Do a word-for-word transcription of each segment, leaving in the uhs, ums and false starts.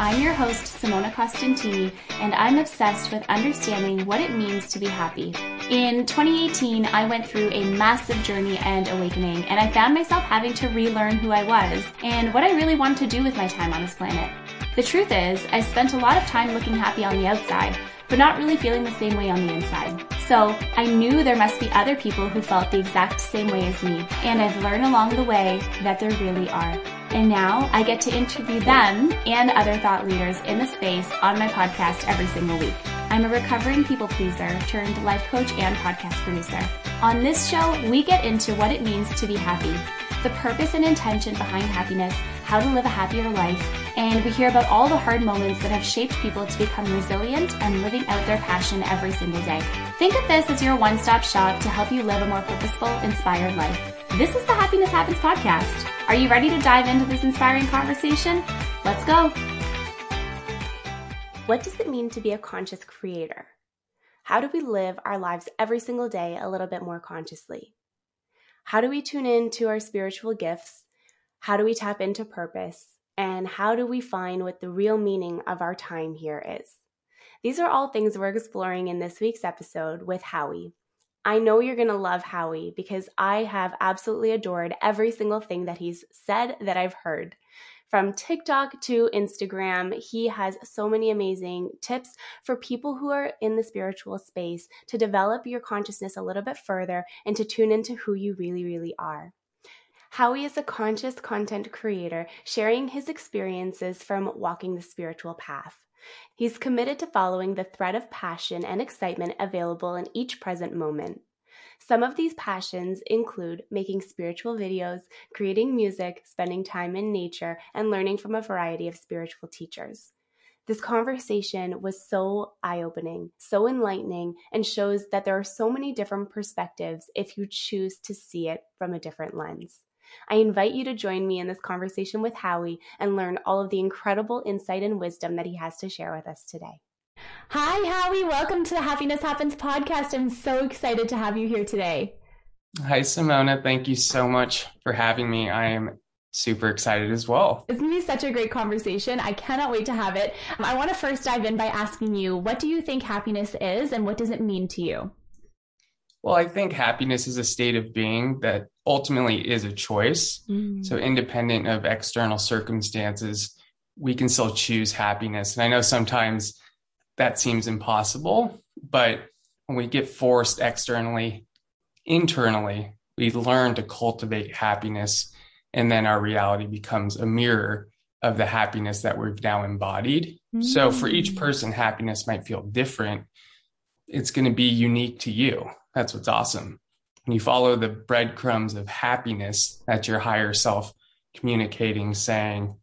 I'm your host, Simona Costantini, and I'm obsessed with understanding what it means to be happy. In twenty eighteen, I went through a massive journey and awakening, and I found myself having to relearn who I was and what I really wanted to do with my time on this planet. The truth is, I spent a lot of time looking happy on the outside, but not really feeling the same way on the inside. So I knew there must be other people who felt the exact same way as me, and I've learned along the way that there really are. And now I get to interview them and other thought leaders in the space on my podcast every single week. I'm a recovering people pleaser turned life coach and podcast producer. On this show, we get into what it means to be happy, the purpose and intention behind happiness, how to live a happier life, and we hear about all the hard moments that have shaped people to become resilient and living out their passion every single day. Think of this as your one-stop shop to help you live a more purposeful, inspired life. This is the Happiness Happens podcast. Are you ready to dive into this inspiring conversation? Let's go. What does it mean to be a conscious creator? How do we live our lives every single day a little bit more consciously? How do we tune in to our spiritual gifts? How do we tap into purpose? And how do we find what the real meaning of our time here is? These are all things we're exploring in this week's episode with Howie. I know you're going to love Howie because I have absolutely adored every single thing that he's said that I've heard. From TikTok to Instagram, he has so many amazing tips for people who are in the spiritual space to develop your consciousness a little bit further and to tune into who you really, really are. Howie is a conscious content creator sharing his experiences from walking the spiritual path. He's committed to following the thread of passion and excitement available in each present moment. Some of these passions include making spiritual videos, creating music, spending time in nature, and learning from a variety of spiritual teachers. This conversation was so eye-opening, so enlightening, and shows that there are so many different perspectives if you choose to see it from a different lens. I invite you to join me in this conversation with Howie and learn all of the incredible insight and wisdom that he has to share with us today. Hi, Howie. Welcome to the Happiness Happens podcast. I'm so excited to have you here today. Hi, Simona. Thank you so much for having me. I am super excited as well. It's going to be such a great conversation. I cannot wait to have it. I want to first dive in by asking you, what do you think happiness is and what does it mean to you? Well, I think happiness is a state of being that ultimately is a choice. Mm. So independent of external circumstances, we can still choose happiness. And I know sometimes that seems impossible, but when we get forced externally, internally, we learn to cultivate happiness. And then our reality becomes a mirror of the happiness that we've now embodied. Mm. So for each person, happiness might feel different. It's going to be unique to you. That's what's awesome. When you follow the breadcrumbs of happiness, that's your higher self communicating, saying,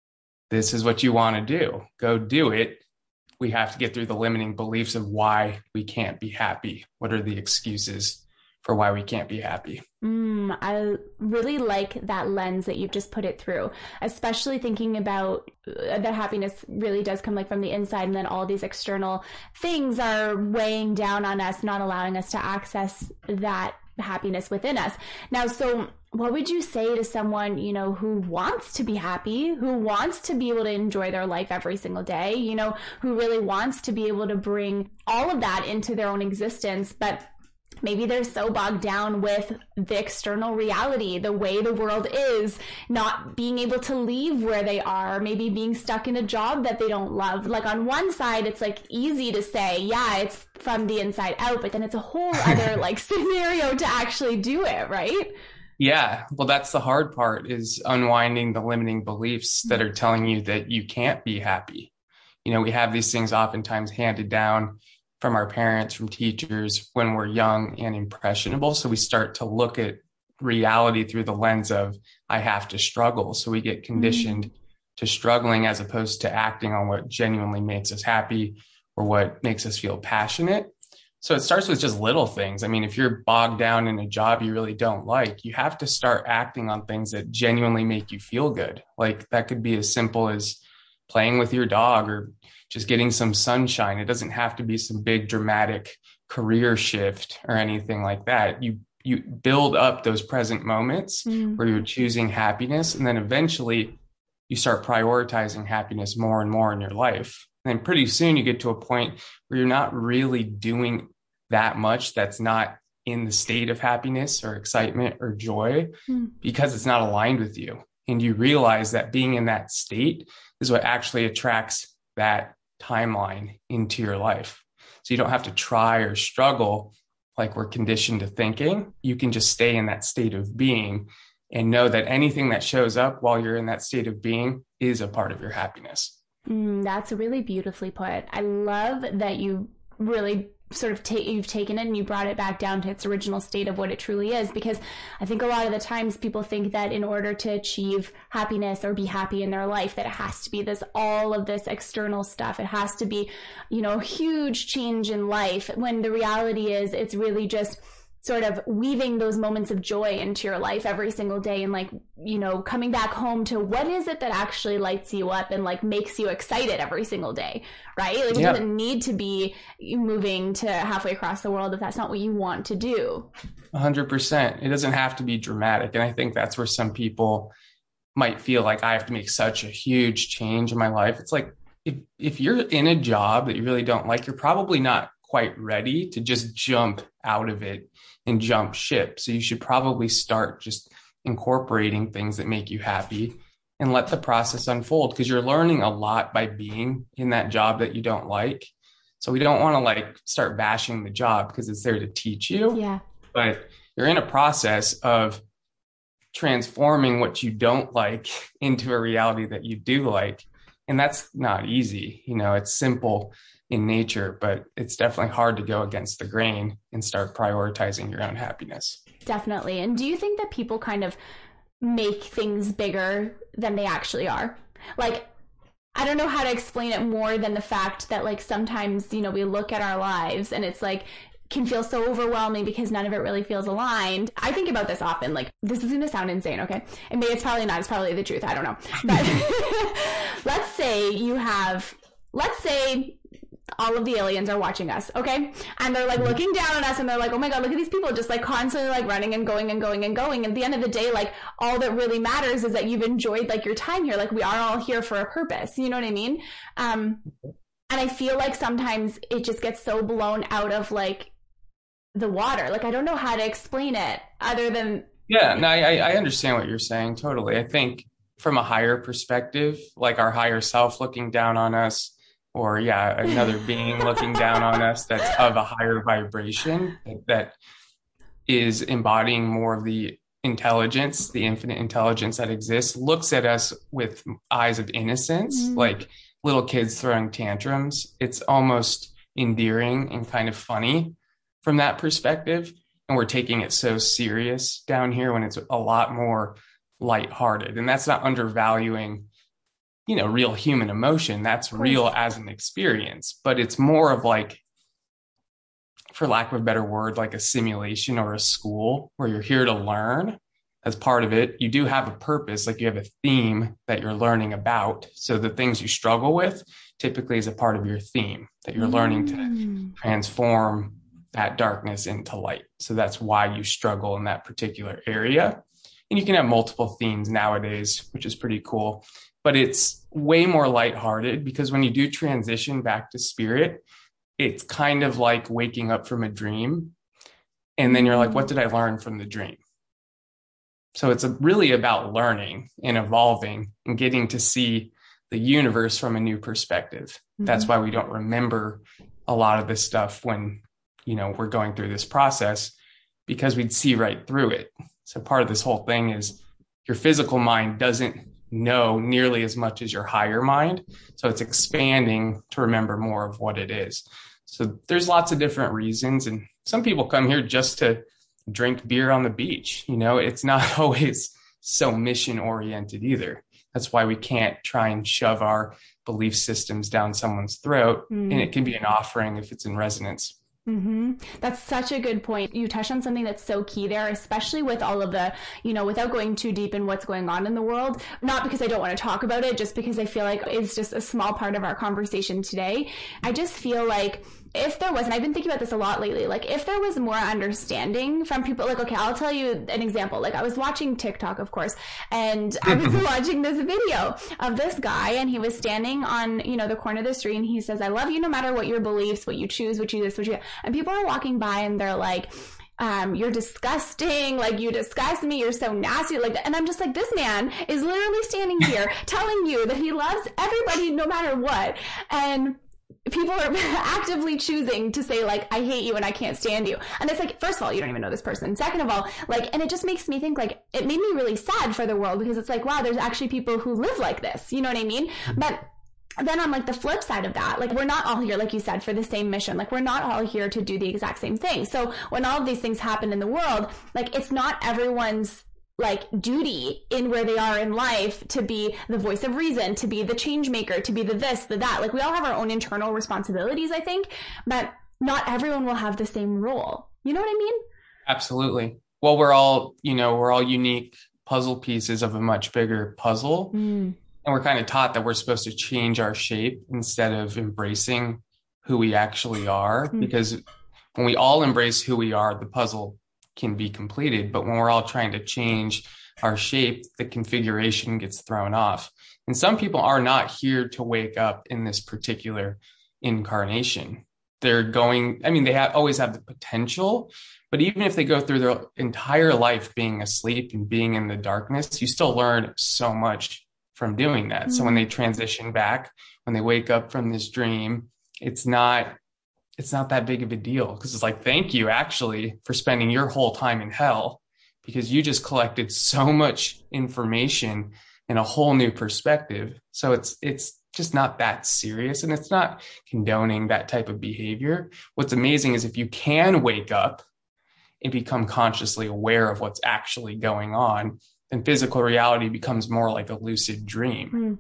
this is what you want to do. Go do it. We have to get through the limiting beliefs of why we can't be happy. What are the excuses for why we can't be happy? Mm, I really like that lens that you've just put it through, especially thinking about uh, that happiness really does come like from the inside, and then all these external things are weighing down on us, not allowing us to access that happiness within us. Now, so what would you say to someone, you know, who wants to be happy, who wants to be able to enjoy their life every single day, you know, who really wants to be able to bring all of that into their own existence, but maybe they're so bogged down with the external reality, the way the world is, not being able to leave where they are, maybe being stuck in a job that they don't love. Like on one side, it's like easy to say, yeah, it's from the inside out, but then it's a whole other like scenario to actually do it, right? Yeah. Well, that's the hard part, is unwinding the limiting beliefs that are telling you that you can't be happy. You know, we have these things oftentimes handed down from our parents, from teachers when we're young and impressionable. So we start to look at reality through the lens of, I have to struggle. So we get conditioned mm-hmm. to struggling as opposed to acting on what genuinely makes us happy or what makes us feel passionate. So it starts with just little things. I mean, if you're bogged down in a job you really don't like, you have to start acting on things that genuinely make you feel good. Like that could be as simple as playing with your dog or just getting some sunshine. It doesn't have to be some big dramatic career shift or anything like that. You you build up those present moments mm. where you're choosing happiness, and then eventually you start prioritizing happiness more and more in your life. And then pretty soon you get to a point where you're not really doing that much that's not in the state of happiness or excitement or joy mm. because it's not aligned with you. And you realize that being in that state is what actually attracts that timeline into your life. So you don't have to try or struggle like we're conditioned to thinking. You can just stay in that state of being and know that anything that shows up while you're in that state of being is a part of your happiness. Mm, that's really beautifully put. I love that you really sort of take, you've taken it and you brought it back down to its original state of what it truly is, because I think a lot of the times people think that in order to achieve happiness or be happy in their life, that it has to be this, all of this external stuff. It has to be, you know, huge change in life, when the reality is it's really just sort of weaving those moments of joy into your life every single day, and like, you know, coming back home to what is it that actually lights you up and like makes you excited every single day, right? Like it yeah. doesn't need to be moving to halfway across the world if that's not what you want to do. A hundred percent. It doesn't have to be dramatic. And I think that's where some people might feel like I have to make such a huge change in my life. It's like, if, if you're in a job that you really don't like, you're probably not quite ready to just jump out of it and jump ship. So you should probably start just incorporating things that make you happy and let the process unfold, because you're learning a lot by being in that job that you don't like. So we don't want to like start bashing the job because it's there to teach you. Yeah. But you're in a process of transforming what you don't like into a reality that you do like. And that's not easy. You know, it's simple in nature, but it's definitely hard to go against the grain and start prioritizing your own happiness. Definitely. And do you think that people kind of make things bigger than they actually are? Like, I don't know how to explain it more than the fact that like sometimes, you know, we look at our lives and it's like, can feel so overwhelming because none of it really feels aligned. I think about this often, like, this is going to sound insane, okay? And maybe it's probably not, it's probably the truth, I don't know. But let's say you have, let's say all of the aliens are watching us, okay? And they're like looking down on us and they're like, oh my God, look at these people just like constantly like running and going and going and going. At the end of the day, like all that really matters is that you've enjoyed like your time here. Like we are all here for a purpose. You know what I mean? Um, and I feel like sometimes it just gets so blown out of like the water. Like, I don't know how to explain it other than. Yeah, no, I, I understand what you're saying. Totally. I think from a higher perspective, like our higher self looking down on us, or yeah, another being looking down on us that's of a higher vibration that, that is embodying more of the intelligence, the infinite intelligence that exists, looks at us with eyes of innocence, mm. like little kids throwing tantrums. It's almost endearing and kind of funny from that perspective. And we're taking it so serious down here when it's a lot more lighthearted. And that's not undervaluing, you know, real human emotion. That's real as an experience, but it's more of like, for lack of a better word, like a simulation or a school where you're here to learn. As part of it, you do have a purpose, like you have a theme that you're learning about. So the things you struggle with typically is a part of your theme that you're mm. learning to transform that darkness into light. So that's why you struggle in that particular area. And you can have multiple themes nowadays, which is pretty cool, but it's way more lighthearted because when you do transition back to spirit, it's kind of like waking up from a dream. And then you're like, what did I learn from the dream? So it's a, really about learning and evolving and getting to see the universe from a new perspective. Mm-hmm. That's why we don't remember a lot of this stuff when, you know, we're going through this process, because we'd see right through it. So part of this whole thing is your physical mind doesn't know nearly as much as your higher mind. So it's expanding to remember more of what it is. So there's lots of different reasons. And some people come here just to drink beer on the beach. You know, it's not always so mission oriented either. That's why we can't try and shove our belief systems down someone's throat. Mm. And it can be an offering if it's in resonance. Mm-hmm. That's such a good point. You touched on something that's so key there, especially with all of the, you know, without going too deep in what's going on in the world, not because I don't want to talk about it, just because I feel like it's just a small part of our conversation today. I just feel like if there was, and I've been thinking about this a lot lately, like if there was more understanding from people, like, okay, I'll tell you an example. Like I was watching TikTok, of course, and I was watching this video of this guy, and he was standing on, you know, the corner of the street, and he says, I love you no matter what your beliefs, what you choose, what you this, what you, and people are walking by and they're like, Um, you're disgusting, like you disgust me, you're so nasty, like that. And I'm just like, this man is literally standing here telling you that he loves everybody no matter what. And people are actively choosing to say like, I hate you and I can't stand you. And it's like, first of all, you don't even know this person. Second of all, like, and it just makes me think like, it made me really sad for the world, because it's like, wow, there's actually people who live like this. You know what I mean? But then on like the flip side of that, like we're not all here, like you said, for the same mission. Like we're not all here to do the exact same thing. So when all of these things happen in the world, like it's not everyone's like duty in where they are in life to be the voice of reason, to be the change maker, to be the this, the that. Like we all have our own internal responsibilities, I think, but not everyone will have the same role. You know what I mean? Absolutely. Well, we're all, you know, we're all unique puzzle pieces of a much bigger puzzle. Mm. And we're kind of taught that we're supposed to change our shape instead of embracing who we actually are. Mm. Because when we all embrace who we are, the puzzle can be completed. But when we're all trying to change our shape, the configuration gets thrown off. And some people are not here to wake up in this particular incarnation. They're going, I mean, they have, always have the potential, but even if they go through their entire life being asleep and being in the darkness, you still learn so much from doing that. Mm-hmm. So when they transition back, when they wake up from this dream, it's not, it's not that big of a deal, because it's like, thank you actually for spending your whole time in hell, because you just collected so much information and a whole new perspective. So it's, it's just not that serious, and it's not condoning that type of behavior. What's amazing is if you can wake up and become consciously aware of what's actually going on, then physical reality becomes more like a lucid dream. Mm.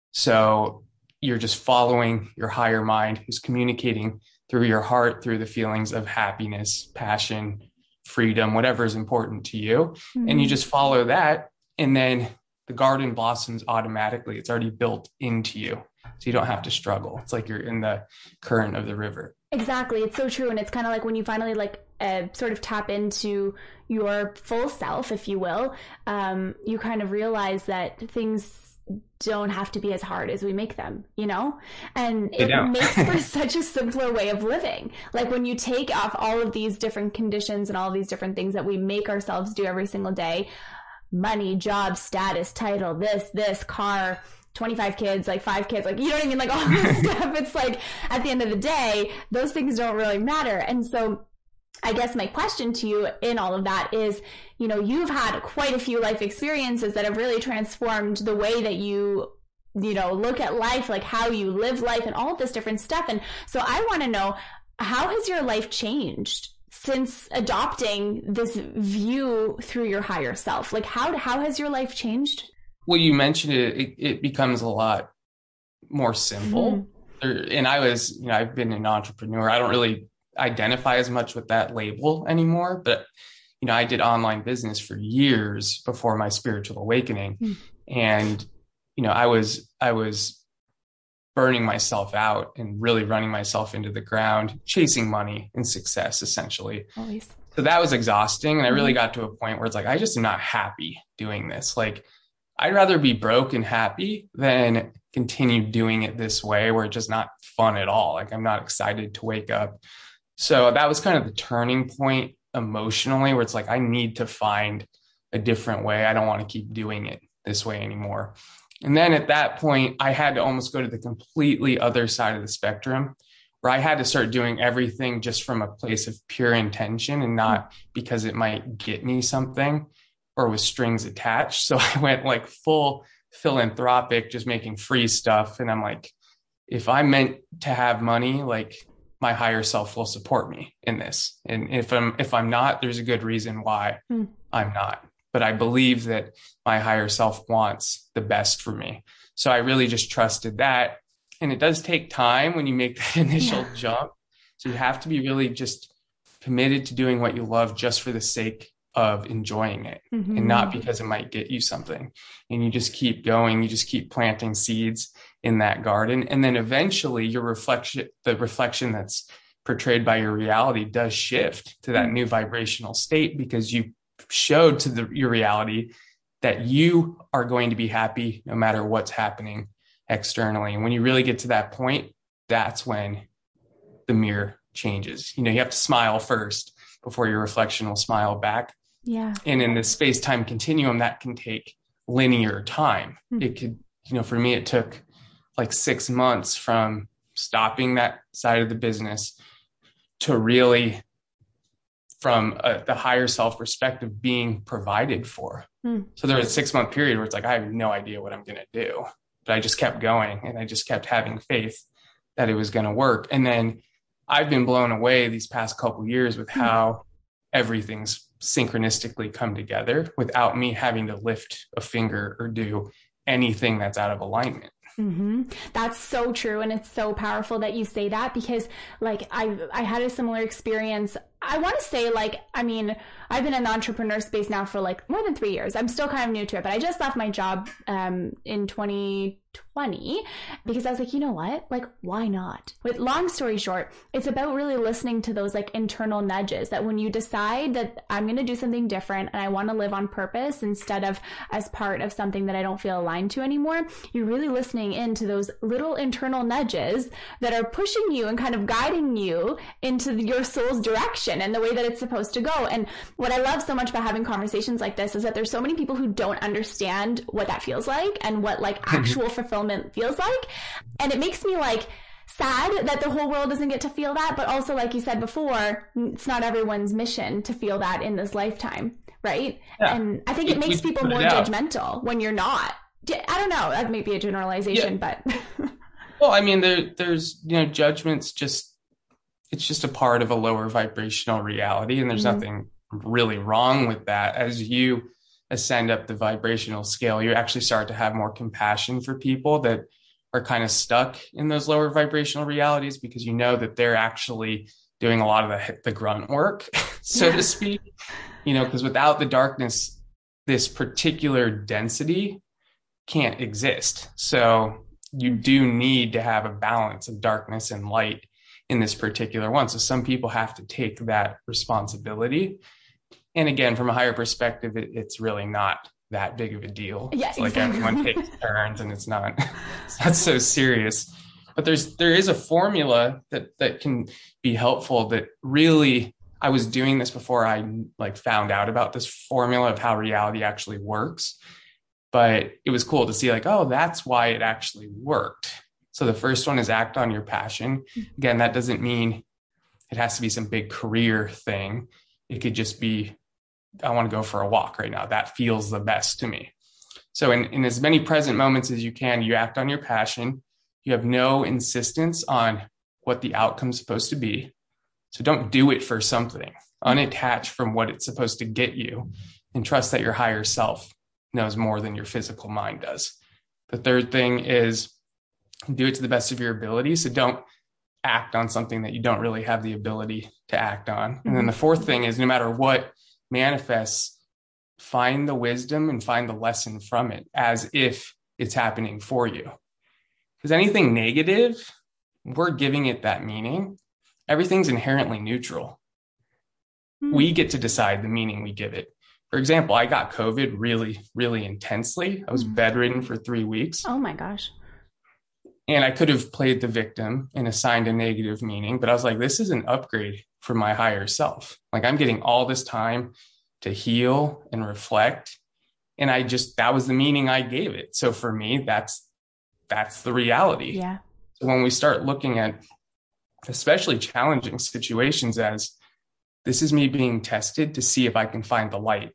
So you're just following your higher mind, who's communicating through your heart, through the feelings of happiness, passion, freedom, whatever is important to you. Mm. And you just follow that. And then the garden blossoms automatically. It's already built into you. So you don't have to struggle. It's like you're in the current of the river. Exactly. It's so true. And it's kind of like when you finally like uh, sort of tap into your full self, if you will, um, you kind of realize that things don't have to be as hard as we make them, you know? And it makes for such a simpler way of living. Like when you take off all of these different conditions and all of these different things that we make ourselves do every single day, money, job, status, title, this, this, car, twenty-five kids, like five kids, like, you know what I mean? Like all this stuff. It's like at the end of the day, those things don't really matter. And so I guess my question to you in all of that is, you know, you've had quite a few life experiences that have really transformed the way that you, you know, look at life, like how you live life and all of this different stuff. And so I want to know, how has your life changed since adopting this view through your higher self? Like how, how has your life changed? Well, you mentioned it, it, it becomes a lot more simple. Mm-hmm. And I was, you know, I've been an entrepreneur. I don't really identify as much with that label anymore, but, you know, I did online business for years before my spiritual awakening. Mm-hmm. And, you know, I was, I was burning myself out and really running myself into the ground, chasing money and success, essentially. Always. So that was exhausting. And I really got to a point where it's like, I just am not happy doing this. Like, I'd rather be broke and happy than continue doing it this way where it's just not fun at all. Like I'm not excited to wake up. So that was kind of the turning point emotionally, where it's like, I need to find a different way. I don't want to keep doing it this way anymore. And then at that point, I had to almost go to the completely other side of the spectrum, where I had to start doing everything just from a place of pure intention and not because it might get me something or with strings attached. So I went like full philanthropic, just making free stuff. And I'm like, if I'm meant to have money, like my higher self will support me in this. And if I'm, if I'm not, there's a good reason why mm. I'm not. But I believe that my higher self wants the best for me. So I really just trusted that. And it does take time when you make that initial yeah. jump. So you have to be really just committed to doing what you love just for the sake of enjoying it mm-hmm. and not because it might get you something. And you just keep going. You just keep planting seeds in that garden. And then eventually your reflection, the reflection that's portrayed by your reality does shift to that new vibrational state, because you showed to the, your reality that you are going to be happy no matter what's happening externally. And when you really get to that point, that's when the mirror changes. You know, you have to smile first before your reflection will smile back. Yeah. And in the space-time continuum, that can take linear time. Mm-hmm. It could, you know, for me, it took like six months from stopping that side of the business to really, from a, the higher self perspective, being provided for. Mm. So there was a six month period where it's like, I have no idea what I'm going to do, but I just kept going and I just kept having faith that it was going to work. And then I've been blown away these past couple of years with how mm. everything's synchronistically come together without me having to lift a finger or do anything that's out of alignment. Mm-hmm. That's so true. And it's so powerful that you say that, because like I I had a similar experience. I want to say like, I mean, I've been in the entrepreneur space now for like more than three years. I'm still kind of new to it, but I just left my job um, in twenty twenty because I was like, you know what? Like, why not? But long story short, it's about really listening to those like internal nudges that when you decide that I'm going to do something different and I want to live on purpose instead of as part of something that I don't feel aligned to anymore, you're really listening into those little internal nudges that are pushing you and kind of guiding you into your soul's direction and the way that it's supposed to go. And what I love so much about having conversations like this is that there's so many people who don't understand what that feels like and what like actual fulfillment feels like. And it makes me like sad that the whole world doesn't get to feel that. But also, like you said before, it's not everyone's mission to feel that in this lifetime. Right. Yeah. And I think it, it makes people more judgmental when you're not. I don't know. That may be a generalization, yeah. but. Well, I mean, there, there's, you know, judgments just, it's just a part of a lower vibrational reality. And there's mm-hmm. nothing really wrong with that. As you ascend up the vibrational scale, you actually start to have more compassion for people that are kind of stuck in those lower vibrational realities, because you know that they're actually doing a lot of the, the grunt work, so yeah. to speak, you know, because without the darkness, this particular density can't exist. So you do need to have a balance of darkness and light in this particular one. So some people have to take that responsibility. And again, from a higher perspective, it, it's really not that big of a deal. Yes, like exactly. Everyone takes turns and it's not, it's not so serious. But there's there is a formula that that can be helpful that really, I was doing this before I like found out about this formula of how reality actually works. But it was cool to see like, oh, that's why it actually worked. So the first one is act on your passion. Again, that doesn't mean it has to be some big career thing. It could just be, I want to go for a walk right now. That feels the best to me. So in, in as many present moments as you can, you act on your passion. You have no insistence on what the outcome's supposed to be. So don't do it for something. Unattach from what it's supposed to get you, and trust that your higher self knows more than your physical mind does. The third thing is do it to the best of your ability. So don't act on something that you don't really have the ability to act on. Mm-hmm. And then the fourth thing is no matter what manifests, find the wisdom and find the lesson from it as if it's happening for you. Because anything negative, we're giving it that meaning. Everything's inherently neutral. Mm-hmm. We get to decide the meaning we give it. For example, I got COVID really, really intensely. I was mm-hmm. bedridden for three weeks. Oh my gosh. And I could have played the victim and assigned a negative meaning, but I was like, this is an upgrade for my higher self. Like I'm getting all this time to heal and reflect. And I just, that was the meaning I gave it. So for me, that's, that's the reality. Yeah. So when we start looking at especially challenging situations as this is me being tested to see if I can find the light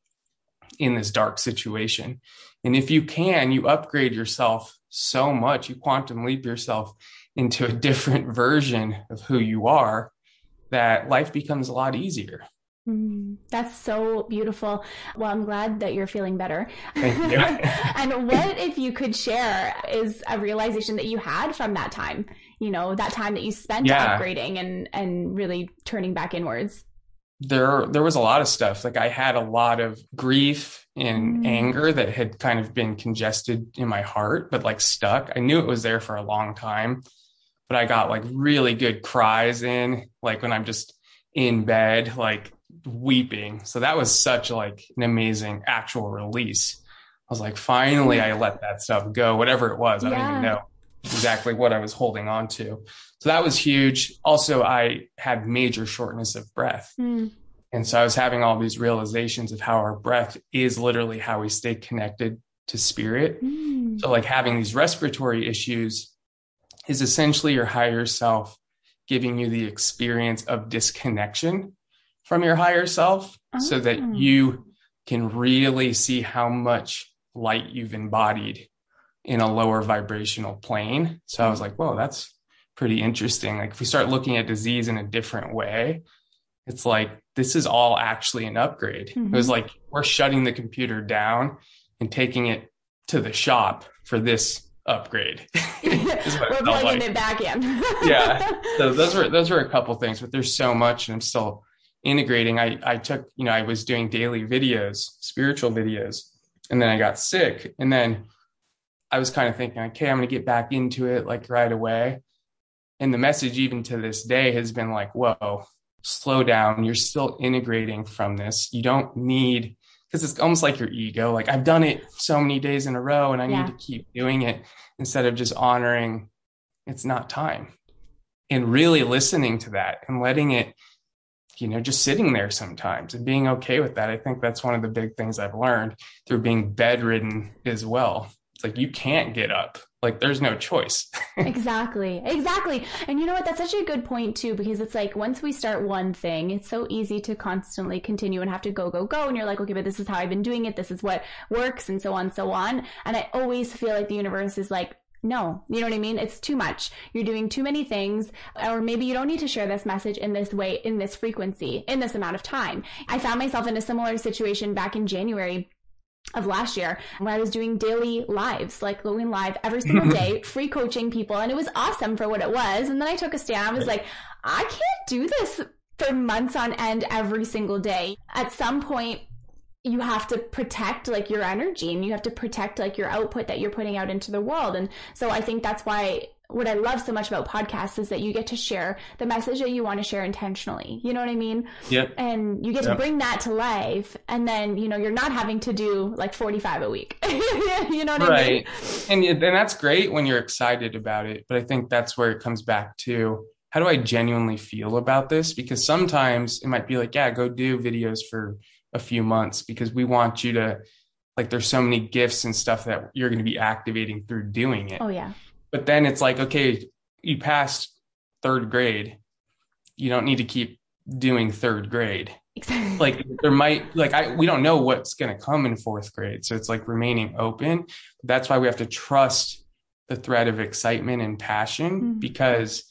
in this dark situation. And if you can, you upgrade yourself so much, you quantum leap yourself into a different version of who you are, that life becomes a lot easier. Mm, that's so beautiful. Well, I'm glad that you're feeling better. Thank you. And what if you could share is a realization that you had from that time, you know, that time that you spent yeah. upgrading and, and really turning back inwards? There, there was a lot of stuff. Like I had a lot of grief and mm. anger that had kind of been congested in my heart, but like stuck. I knew it was there for a long time, but I got like really good cries in, like when I'm just in bed, like weeping. So that was such like an amazing actual release. I was like, finally, I let that stuff go, whatever it was. I yeah. don't even know exactly what I was holding on to. So that was huge. Also, I had major shortness of breath. Mm. And so I was having all these realizations of how our breath is literally how we stay connected to spirit. Mm. So like having these respiratory issues is essentially your higher self giving you the experience of disconnection from your higher self oh. so that you can really see how much light you've embodied in a lower vibrational plane. So I was like, whoa, that's pretty interesting. Like if we start looking at disease in a different way, it's like, this is all actually an upgrade. Mm-hmm. It was like, we're shutting the computer down and taking it to the shop for this upgrade. We're plugging like. it back in. Yeah. So those were, those were a couple things, but there's so much and I'm still integrating. I, I took, you know, I was doing daily videos, spiritual videos, and then I got sick. And then I was kind of thinking, okay, I'm going to get back into it like right away. And the message even to this day has been like, whoa, slow down. You're still integrating from this. You don't need, because it's almost like your ego. Like I've done it so many days in a row and I yeah. need to keep doing it instead of just honoring it's not time and really listening to that and letting it, you know, just sitting there sometimes and being okay with that. I think that's one of the big things I've learned through being bedridden as well. It's like, you can't get up. Like there's no choice. Exactly. Exactly. And you know what? That's such a good point too, because it's like, once we start one thing, it's so easy to constantly continue and have to go, go, go. And you're like, okay, but this is how I've been doing it. This is what works and so on, so on. And I always feel like the universe is like, no, you know what I mean? It's too much. You're doing too many things, or maybe you don't need to share this message in this way, in this frequency, in this amount of time. I found myself in a similar situation back in January of last year where I was doing daily lives, like going live every single day, free coaching people. And it was awesome for what it was. And then I took a stand. I was like, I can't do this for months on end every single day. At some point, you have to protect like your energy and you have to protect like your output that you're putting out into the world. And so I think that's why what I love so much about podcasts is that you get to share the message that you want to share intentionally. You know what I mean? Yep. And you get yep. to bring that to life. And then, you know, you're not having to do like forty-five a week. You know what right. I mean? And, and that's great when you're excited about it. But I think that's where it comes back to, how do I genuinely feel about this? Because sometimes it might be like, yeah, go do videos for a few months because we want you to, like, there's so many gifts and stuff that you're going to be activating through doing it. Oh yeah. But then it's like, okay, you passed third grade. You don't need to keep doing third grade. Exactly. Like there might, like I, we don't know what's going to come in fourth grade. So it's like remaining open. That's why we have to trust the thread of excitement and passion mm-hmm. because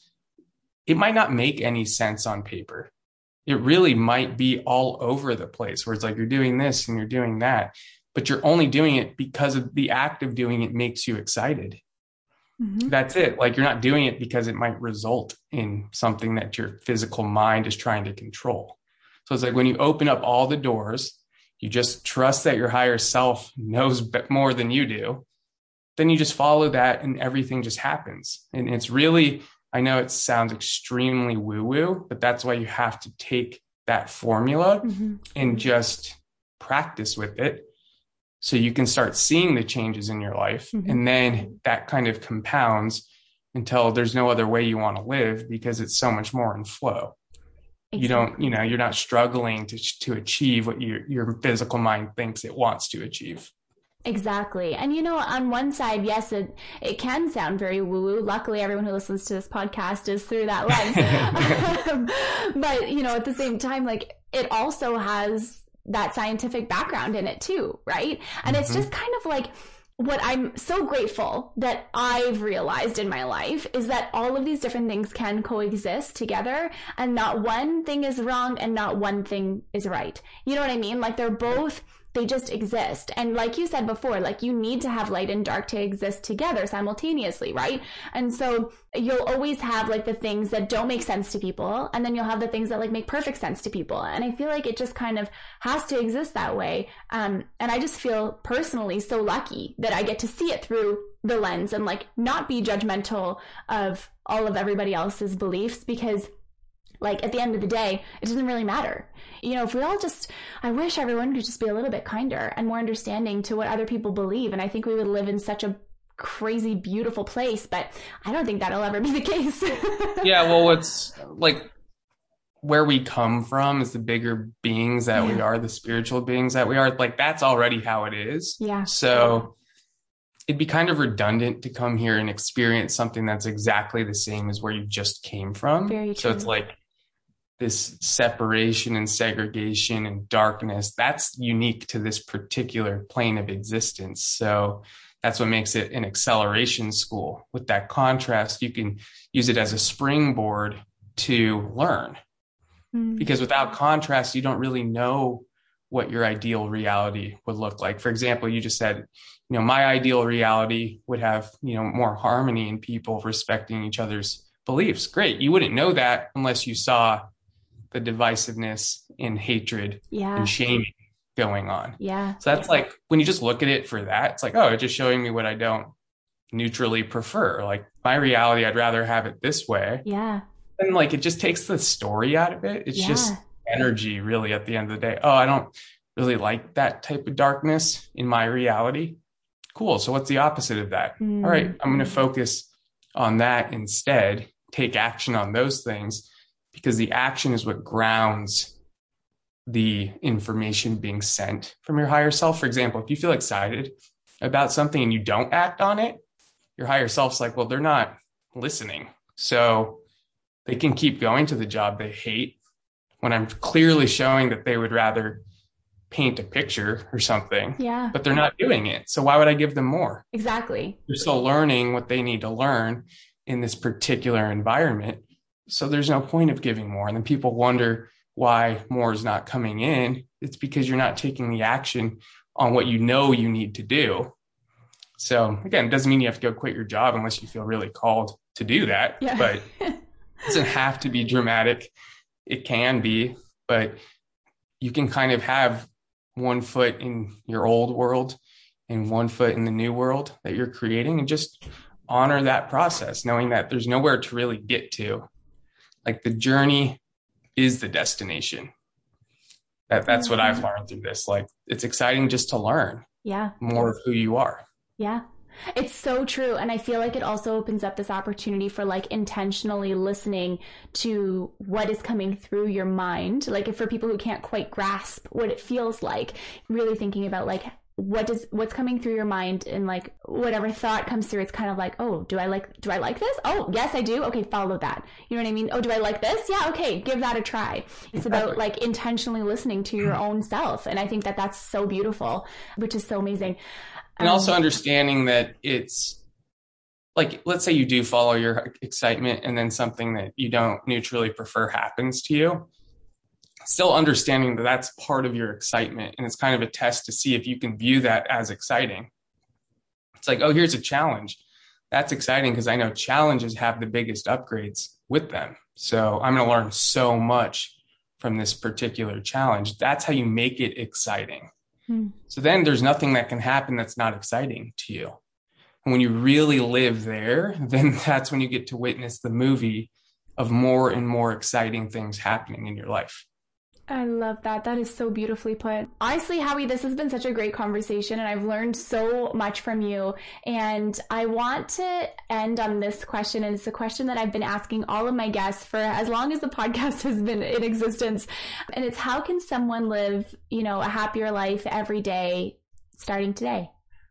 it might not make any sense on paper. It really might be all over the place where it's like you're doing this and you're doing that, but you're only doing it because of the act of doing it makes you excited. Mm-hmm. That's it. Like you're not doing it because it might result in something that your physical mind is trying to control. So it's like when you open up all the doors, you just trust that your higher self knows more than you do. Then you just follow that and everything just happens. And it's really, I know it sounds extremely woo-woo, but that's why you have to take that formula mm-hmm. and just practice with it so you can start seeing the changes in your life. Mm-hmm. And then that kind of compounds until there's no other way you want to live because it's so much more in flow. Exactly. You don't, you know, you're not struggling to to achieve what your your physical mind thinks it wants to achieve. Exactly. And, you know, on one side, yes, it, it can sound very woo-woo. Luckily, everyone who listens to this podcast is through that lens. But, you know, at the same time, like, it also has that scientific background in it too, right? And mm-hmm. it's just kind of like what I'm so grateful that I've realized in my life is that all of these different things can coexist together and not one thing is wrong and not one thing is right. You know what I mean? Like they're both they just exist. And like you said before, like you need to have light and dark to exist together simultaneously, right? And so you'll always have like the things that don't make sense to people, and then you'll have the things that like make perfect sense to people. And I feel like it just kind of has to exist that way. Um, and I just feel personally so lucky that I get to see it through the lens and like not be judgmental of all of everybody else's beliefs, because like at the end of the day, it doesn't really matter. You know, if we all just, I wish everyone could just be a little bit kinder and more understanding to what other people believe. And I think we would live in such a crazy, beautiful place, but I don't think that'll ever be the case. Yeah, well, it's like where we come from is the bigger beings that yeah. we are, the spiritual beings that we are. Like that's already how it is. Yeah. So it'd be kind of redundant to come here and experience something that's exactly the same as where you just came from. Very true. So it's like this separation and segregation and darkness, that's unique to this particular plane of existence. So that's what makes it an acceleration school. With that contrast, you can use it as a springboard to learn. Mm-hmm. Because without contrast, you don't really know what your ideal reality would look like. For example, you just said, you know, my ideal reality would have, you know, more harmony in people respecting each other's beliefs. Great. You wouldn't know that unless you saw the divisiveness and hatred yeah. and shaming going on. Yeah. So that's like, when you just look at it for that, it's like, oh, it's just showing me what I don't neutrally prefer. Like my reality, I'd rather have it this way. Yeah. And like, it just takes the story out of it. It's yeah. just energy really at the end of the day. Oh, I don't really like that type of darkness in my reality. Cool. So what's the opposite of that? Mm. All right. I'm going to focus on that instead, take action on those things, because the action is what grounds the information being sent from your higher self. For example, if you feel excited about something and you don't act on it, your higher self's like, well, they're not listening. So they can keep going to the job they hate when I'm clearly showing that they would rather paint a picture or something, yeah, but they're not doing it. So why would I give them more? Exactly. They're still learning what they need to learn in this particular environment. So there's no point of giving more. And then people wonder why more is not coming in. It's because you're not taking the action on what you know you need to do. So again, it doesn't mean you have to go quit your job unless you feel really called to do that. Yeah. But it doesn't have to be dramatic. It can be, but you can kind of have one foot in your old world and one foot in the new world that you're creating, and just honor that process, knowing that there's nowhere to really get to. Like the journey is the destination. That that's what I've learned through this. Like it's exciting just to learn yeah. more of who you are. Yeah. It's so true. And I feel like it also opens up this opportunity for like intentionally listening to what is coming through your mind. Like if for people who can't quite grasp what it feels like, really thinking about like, what does, what's coming through your mind, and like whatever thought comes through, it's kind of like, oh, do I like, do I like this? Oh, yes, I do. Okay. Follow that. You know what I mean? Oh, do I like this? Yeah. Okay. Give that a try. It's about like intentionally listening to your own self. And I think that that's so beautiful, which is so amazing. And also understanding that it's like, let's say you do follow your excitement and then something that you don't neutrally prefer happens to you. Still understanding that that's part of your excitement. And it's kind of a test to see if you can view that as exciting. It's like, oh, here's a challenge. That's exciting because I know challenges have the biggest upgrades with them. So I'm going to learn so much from this particular challenge. That's how you make it exciting. Hmm. So then there's nothing that can happen that's not exciting to you. And when you really live there, then that's when you get to witness the movie of more and more exciting things happening in your life. I love that. That is so beautifully put. Honestly, Howie, this has been such a great conversation, and I've learned so much from you. And I want to end on this question, and it's a question that I've been asking all of my guests for as long as the podcast has been in existence. And it's, how can someone live, you know, a happier life every day starting today?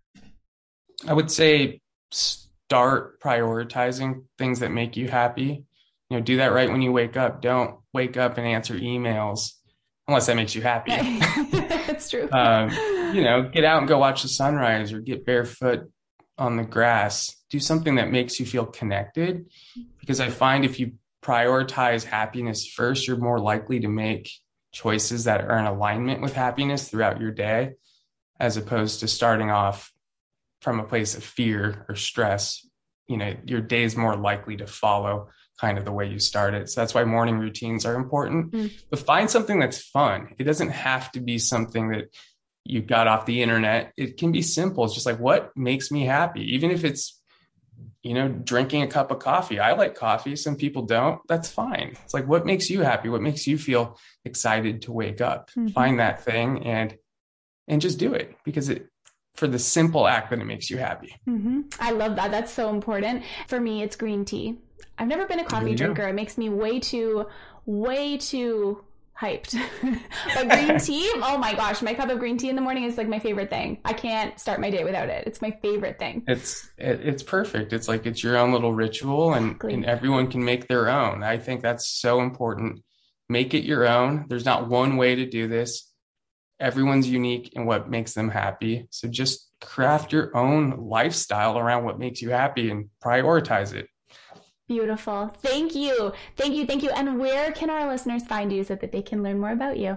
I would say start prioritizing things that make you happy. You know, do that right when you wake up. Don't wake up and answer emails unless that makes you happy. That's true. um, you know, get out and go watch the sunrise or get barefoot on the grass. Do something that makes you feel connected, because I find if you prioritize happiness first, you're more likely to make choices that are in alignment with happiness throughout your day. as opposed to starting off from a place of fear or stress. You know, your day is more likely to follow kind of the way you started. So that's why morning routines are important. Mm. But find something that's fun. It doesn't have to be something that you got off the internet. It can be simple. It's just like, what makes me happy? Even if it's, you know, drinking a cup of coffee. I like coffee. Some people don't. That's fine. It's like, what makes you happy? What makes you feel excited to wake up? Mm-hmm. Find that thing and, and just do it, because it, for the simple act that it makes you happy. Mm-hmm. I love that. That's so important. For me, it's green tea. I've never been a coffee drinker. Go. It makes me way too, way too hyped. But green tea, oh my gosh, my cup of green tea in the morning is like my favorite thing. I can't start my day without it. It's my favorite thing. It's it, it's perfect. It's like it's your own little ritual, and, exactly. and everyone can make their own. I think that's so important. Make it your own. There's not one way to do this. Everyone's unique in what makes them happy. So just craft your own lifestyle around what makes you happy and prioritize it. Beautiful. Thank you. Thank you. Thank you. And where can our listeners find you so that they can learn more about you?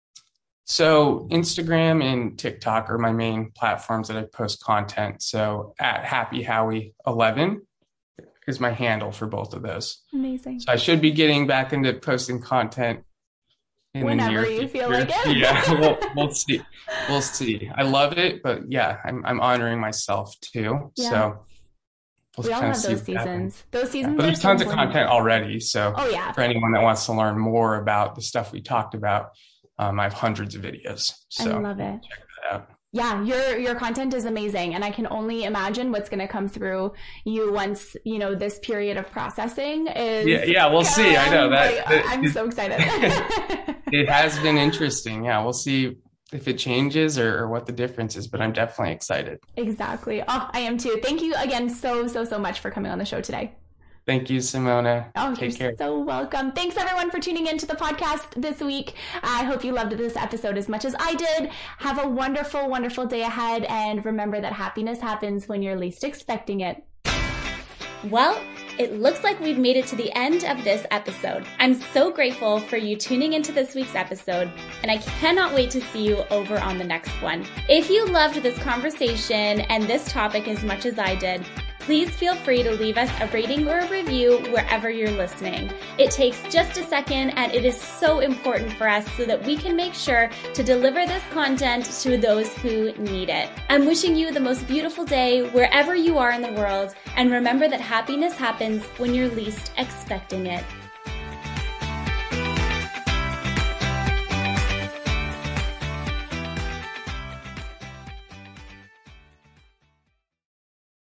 So Instagram and TikTok are my main platforms that I post content. So at Happy Howie eleven is my handle for both of those. Amazing. So I should be getting back into posting content in whenever the near you future. Feel like it. Yeah, we'll, we'll see. We'll see. I love it, but yeah, I'm I'm honoring myself too. Yeah. So we'll we all have those seasons. Those seasons. Yeah, but there's tons so of content already. So oh, yeah. for anyone that wants to learn more about the stuff we talked about, um, I have hundreds of videos. So I love it. Check that out. Yeah, your your content is amazing, and I can only imagine what's going to come through you once, you know, this period of processing is. Yeah, yeah, we'll see. I know that. Like, I'm it, so excited. It has been interesting. Yeah, we'll see if it changes or, or what the difference is, but I'm definitely excited. Exactly. Oh, I am too. Thank you again so, so, so much for coming on the show today. Thank you, Simona. Oh, Take you're care. So welcome. Thanks everyone for tuning into the podcast this week. I hope you loved this episode as much as I did. Have a wonderful, wonderful day ahead. And remember that happiness happens when you're least expecting it. Well, it looks like we've made it to the end of this episode. I'm so grateful for you tuning into this week's episode, and I cannot wait to see you over on the next one. If you loved this conversation and this topic as much as I did, please feel free to leave us a rating or a review wherever you're listening. It takes just a second, and it is so important for us so that we can make sure to deliver this content to those who need it. I'm wishing you the most beautiful day wherever you are in the world, and remember that happiness happens when you're least expecting it.